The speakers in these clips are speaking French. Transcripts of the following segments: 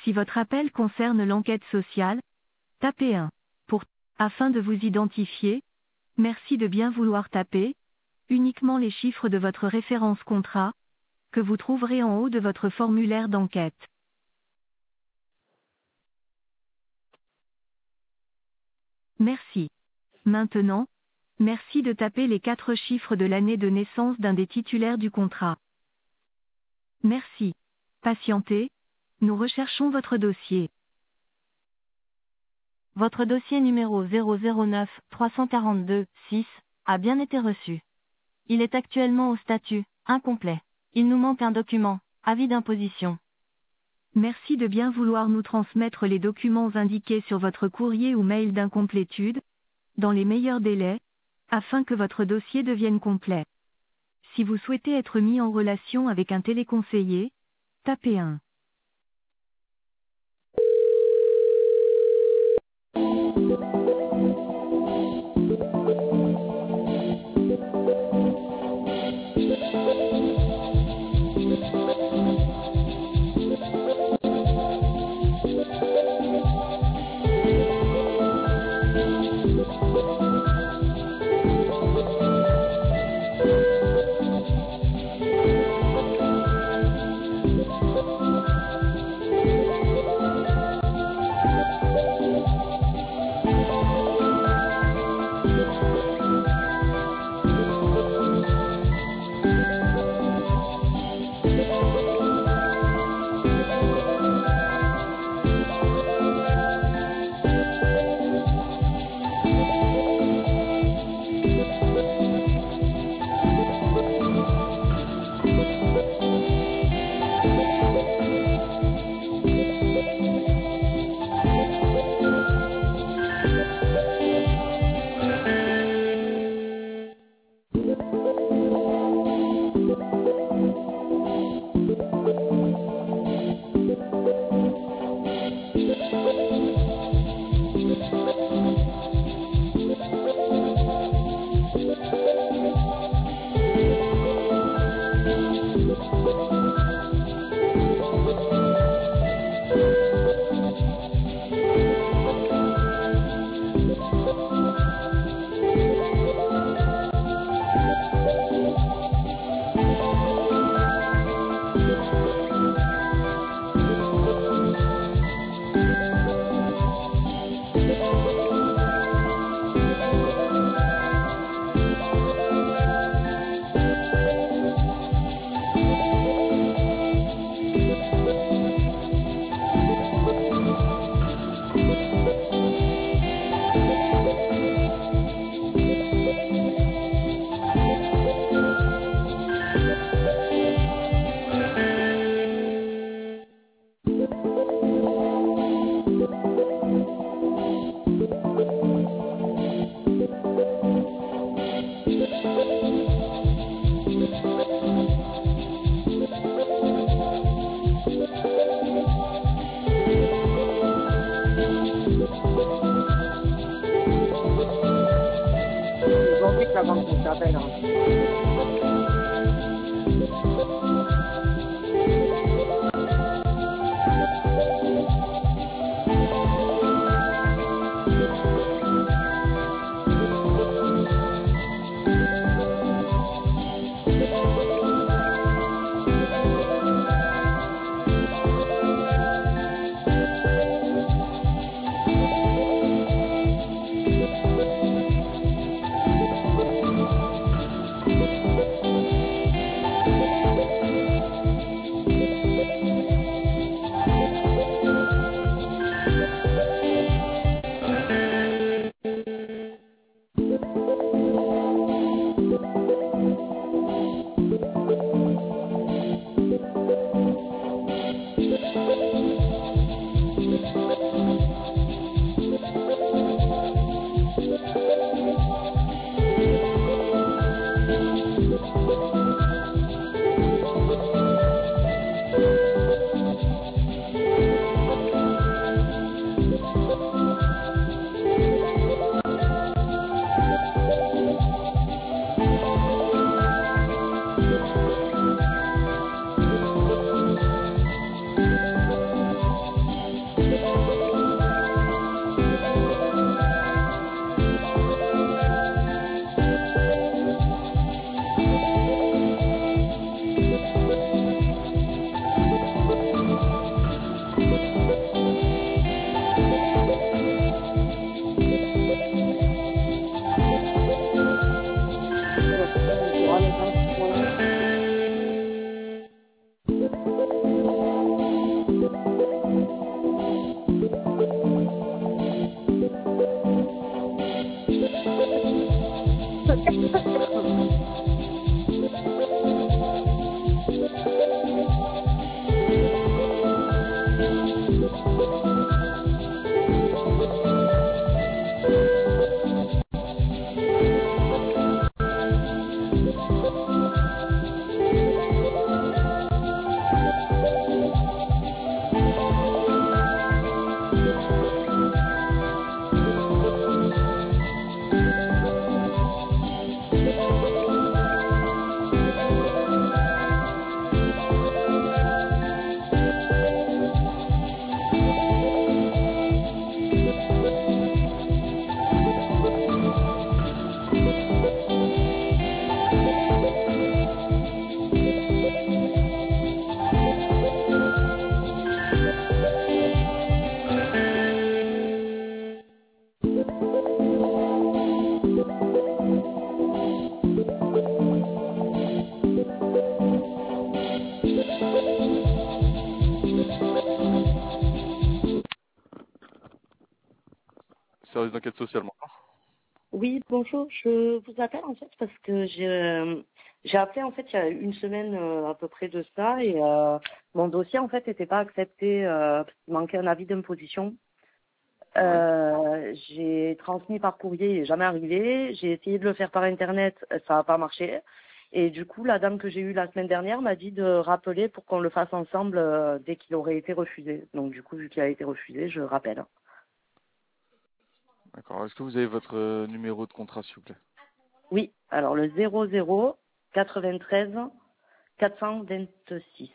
Si votre appel concerne l'enquête sociale, tapez 1. Afin de vous identifier, merci de bien vouloir taper uniquement les chiffres de votre référence contrat, que vous trouverez en haut de votre formulaire d'enquête. Merci. Maintenant, merci de taper les 4 chiffres de l'année de naissance d'un des titulaires du contrat. Merci. Patientez, nous recherchons votre dossier. Votre dossier numéro 009 342 6 a bien été reçu. Il est actuellement au statut incomplet. Il nous manque un document, avis d'imposition. Merci de bien vouloir nous transmettre les documents indiqués sur votre courrier ou mail d'incomplétude, dans les meilleurs délais, afin que votre dossier devienne complet. Si vous souhaitez être mis en relation avec un téléconseiller, tapez 1. La banque vous appelle. Service d'enquête sociale, maintenant. Oui, bonjour. Je vous appelle en fait parce que j'ai appelé en fait il y a une semaine à peu près de ça et mon dossier en fait n'était pas accepté parce qu'il manquait un avis d'imposition. J'ai transmis par courrier, il n'est jamais arrivé. J'ai essayé de le faire par internet, ça n'a pas marché. Et du coup, la dame que j'ai eue la semaine dernière m'a dit de rappeler pour qu'on le fasse ensemble dès qu'il aurait été refusé. Donc du coup, vu qu'il a été refusé, je rappelle. D'accord. Est-ce que vous avez votre numéro de contrat, s'il vous plaît? Oui, alors le 00 93 426.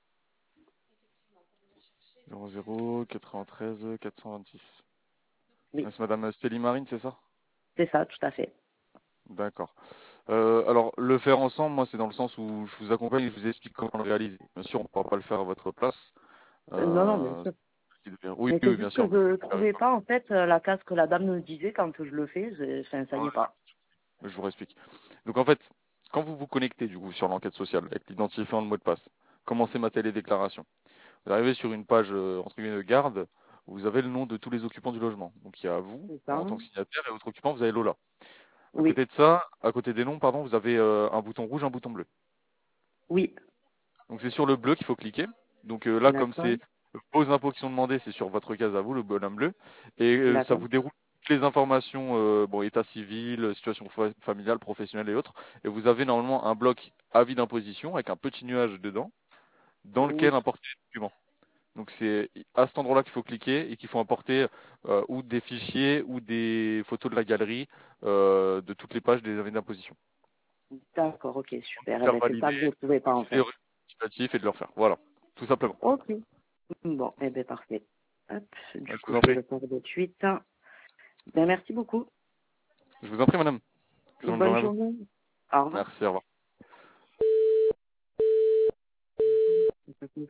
00 93 426. Oui, C'est Madame Marine, c'est ça? c'est ça, tout à fait. D'accord. Alors, le faire ensemble, moi, c'est dans le sens où je vous accompagne et je vous explique comment le réaliser. Bien sûr, on ne pourra pas le faire à votre place. Non, bien Euh, sûr. oui, Mais c'est oui, bien juste que sûr. je ne trouvais pas en fait la case que la dame me disait quand je le fais. Enfin, ça y est pas. Je vous explique. Donc, en fait, quand vous vous connectez, du coup, sur l'enquête sociale, avec l'identifiant, le mot de passe, commencez ma télédéclaration. Vous arrivez sur une page, entre guillemets, de garde, où vous avez le nom de tous les occupants du logement. Donc, il y a vous, C'est ça. en tant que signataire, et votre occupant, vous avez Lola. À Oui, côté de ça, à côté des noms, pardon, vous avez un bouton rouge, un bouton bleu. oui, Donc c'est sur le bleu qu'il faut cliquer. Donc là, comme d'accord, c'est vos impôts qui sont demandés, c'est sur votre case à vous, le bonhomme bleu. Et ça d'accord. vous déroule toutes les informations, bon, état civil, situation familiale, professionnelle et autres. Et vous avez normalement un bloc avis d'imposition avec un petit nuage dedans, dans lequel Oui, importer les documents. Donc c'est à cet endroit-là qu'il faut cliquer et qu'il faut importer ou des fichiers ou des photos de la galerie de toutes les pages des avis d'imposition. d'accord, ok, super. Eh Faire ben, c'est ça valider, que je ne trouvais pas en signer fait. le rectificatif et de le refaire. Voilà, tout simplement. Ok, bon, eh ben parfait. Hop, du Je coup, vous en je vais prie. le faire de suite. Ben, merci beaucoup. Je vous en prie, madame. Excellente Bonne journée à vous. journée. Au revoir. Merci, au revoir.